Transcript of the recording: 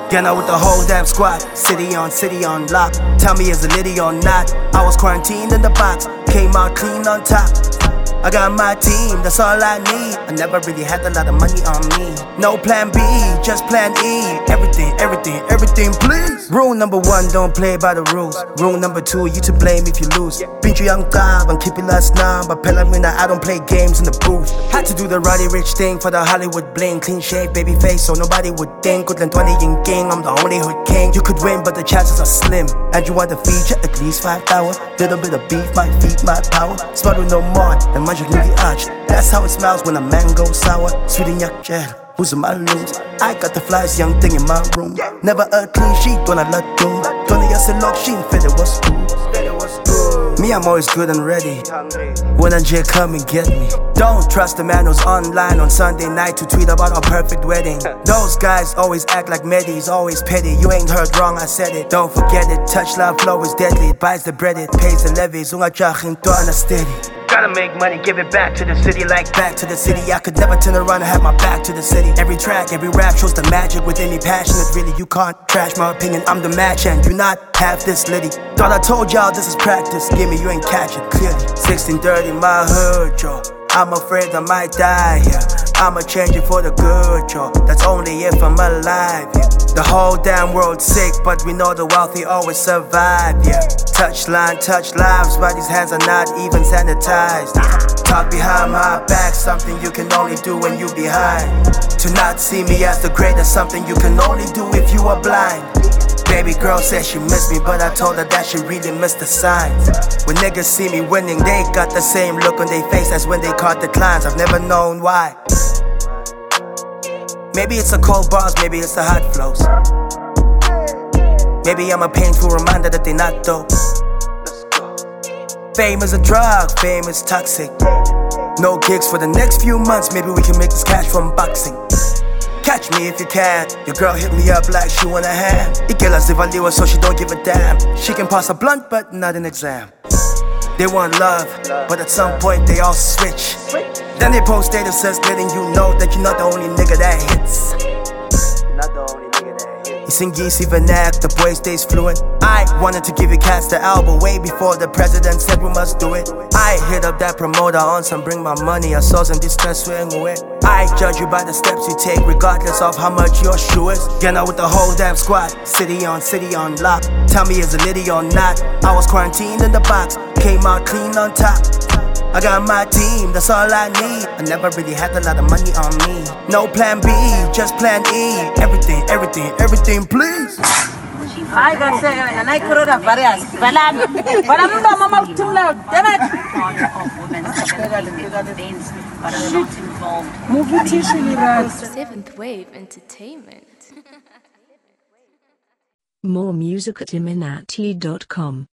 Getting out with the whole damn squad. City on lock. Tell me is it litty or not. I was quarantined in the box, came out clean on top. I got my team, that's all I need. I never really had a lot of money on me. No plan B, just plan E. Everything, please. Rule number 1, don't play by the rules. Rule number 2, you to blame if you lose. Pinch young tab, I'm keeping last number. Pella winner, I don't play games in the booth. Had to do the Roddy Rich thing for the Hollywood bling. Clean shave, baby face, so nobody would think. Good than 20 in king, I'm the only hood king. You could win, but the chances are slim. And you want the feature, at least 5 hours. Little bit of beef, my feet, my power. Smart with no more, and magic in the arch. That's how it smells when a man goes sour. Sweet in your gel, who's in my lose? I got the flyest young thing in my room. Never a clean sheet when I let go. 20 years in lock, she fed it was good. Me, I'm always good and ready. When a J come and get me. Don't trust the man who's online on Sunday night to tweet about our perfect wedding. Those guys always act like Medis, always petty. You ain't heard wrong, I said it. Don't forget it, touch love flow is deadly. It buys the bread, it pays the levies. Unga jachin to steady. Gotta make money, give it back to the city. Like back to the city, I could never turn around and have my back to the city. Every track, every rap shows the magic with any passionate. Really, you can't trash my opinion, I'm the match and do not have this litty. Thought I told y'all this is practice, give me, you ain't catch it clearly. 1630, my hood, yo. I'm afraid I might die here. I'ma change it for the good, yo. That's only if I'm alive, yeah. The whole damn world's sick, but we know the wealthy always survive, yeah. Touch line, touch lives, but these hands are not even sanitized. Talk behind my back, something you can only do when you behind. To not see me as the greatest, something you can only do if you are blind. Baby girl said she missed me, but I told her that she really missed the signs. When niggas see me winning, they got the same look on their face as when they caught the climbs. I've never known why. Maybe it's the cold bars, maybe it's the hot flows. Maybe I'm a painful reminder that they not dope. Fame is a drug, fame is toxic. No gigs for the next few months, maybe we can make this cash from boxing. Catch me if you can. Your girl hit me up like she want a hand. Ikela zivaliwa so she don't give a damn. She can pass a blunt but not an exam. They want love, but at some point they all switch. Then they post statuses letting you know that you're not the only nigga that hits. Not the only nigga that hits. Isingisi vernac, the boy stays fluent. I wanted to give you cats the album way before the president said we must do it. I hit up that promoter on some bring my money. I saw some distress swing away. I judge you by the steps you take, regardless of how much your shoe is. Getting out with the whole damn squad. City on lock. Tell me is it litty or not. I was quarantined in the box, came out clean on top. I got my team, that's all I need. I never really had a lot of money on me. No plan B, just plan E. Everything, please. I got say, and I could have various. But I'm not mama too loud. Damn it. Seventh Wave Entertainment. More music at iminati.com.